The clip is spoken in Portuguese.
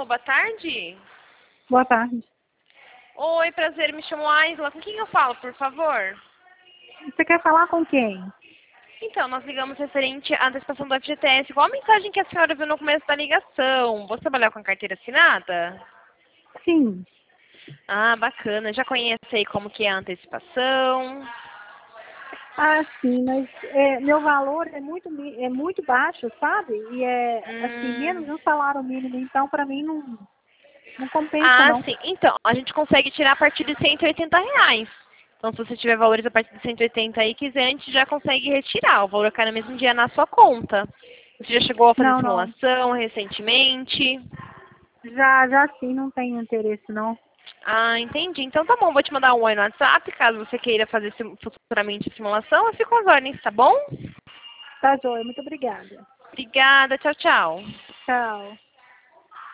Alô, boa tarde. Boa tarde. Oi, prazer, me chamo Aisla. Com quem eu falo, por favor? Você quer falar com quem? Então, nós ligamos referente à antecipação do FGTS. Igual a mensagem que a senhora viu no começo da ligação. Você trabalha com a carteira assinada? Sim. Ah, bacana. Já conhece aí como que é a antecipação? Ah, sim, mas meu valor é muito baixo, sabe? E é assim, menos Hum. de um salário mínimo, então para mim não compensa Ah, não. sim. Então, a gente consegue tirar a partir de R$ 180. Então, se você tiver valores a partir de 180 aí, quiser, a gente já consegue retirar. O valor cai no mesmo dia na sua conta. Você já chegou a fazer Não, não. simulação recentemente? Já sim, não tenho interesse não. Ah, entendi. Então tá bom, vou te mandar um oi no WhatsApp, caso você queira fazer futuramente a simulação. Eu fico às ordens, tá bom? Tá joia, muito obrigada. Obrigada, tchau, tchau. Tchau.